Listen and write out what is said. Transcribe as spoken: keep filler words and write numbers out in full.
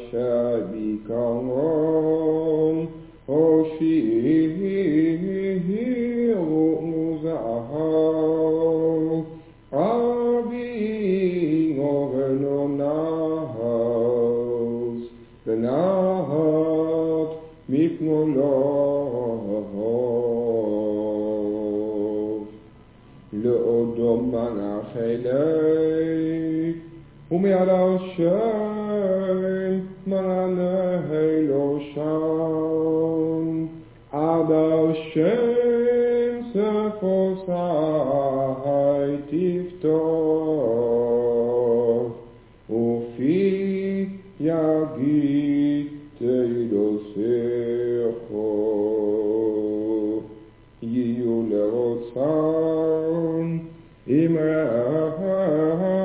שביקרון הושיעו זהב אבי אורנו נהס ונחת מפנולו לאודום מנחי לב ומיד השם מנהי לו שם עד השם ספוסי תפתח ופי יגיד תדוסך יהיו לרוצן אמרה